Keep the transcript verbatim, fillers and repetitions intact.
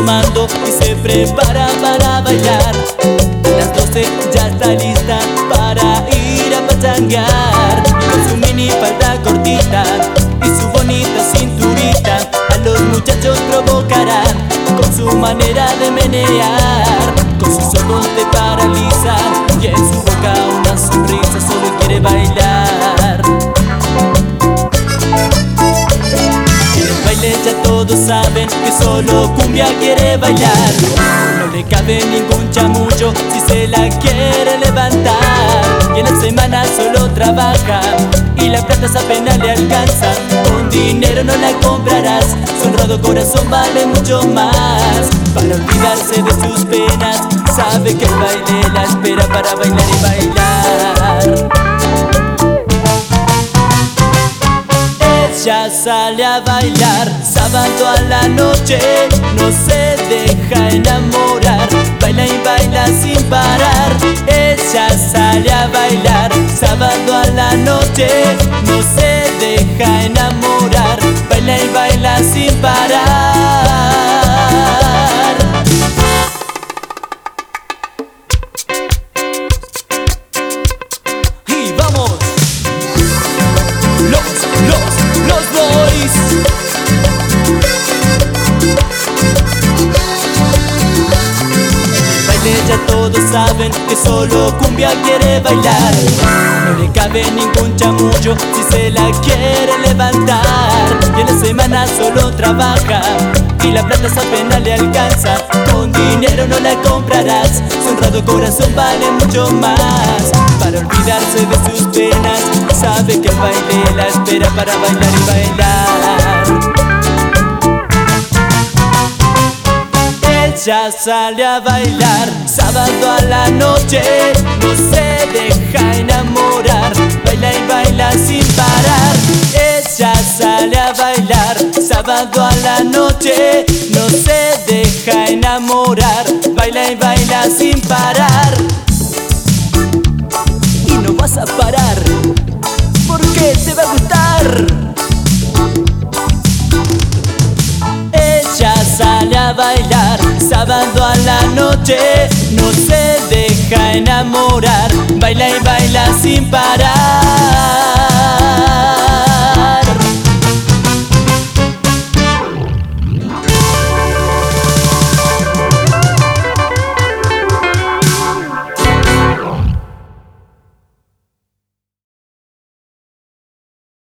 tomando y se prepara para bailar. A las doce ya está lista para ir a pachanguear. Con su mini falda cortita y su bonita cinturita, a los muchachos provocarán con su manera de menear. Con sus ojos te paralizan y en su boca una sonrisa, solo quiere bailar. En el baile ya todos saben que solo cumbia quiere bailar. No le cabe ningún chamullo si se la quiere levantar. Y en la semana solo trabaja y la plata apenas le alcanza. Con dinero no la comprarás, su honrado corazón vale mucho más. Para olvidarse de sus penas, sabe que el baile la espera para bailar y bailar. Ella sale a bailar sábado a la noche, no se deja enamorar, baila y baila sin parar. Ella sale a bailar sábado a la noche, no se deja enamorar, baila y baila sin parar. Y vamos, los, los, los boys. Ya todos saben que solo cumbia quiere bailar. No le cabe ningún chamullo si se la quiere levantar. Y en la semana solo trabaja y la plata apenas le alcanza. Con dinero no la comprarás, su honrado corazón vale mucho más. Para olvidarse de sus penas, sabe que el baile la espera para bailar y bailar. Ella sale a bailar sábado a la noche, no se deja enamorar, baila y baila sin parar. Ella sale a bailar sábado a la noche, no se deja enamorar, baila y baila sin parar. Y no vas a parar, porque te va a gustar. Ella sale a bailar sábado a la noche, no se deja enamorar, baila y baila sin parar.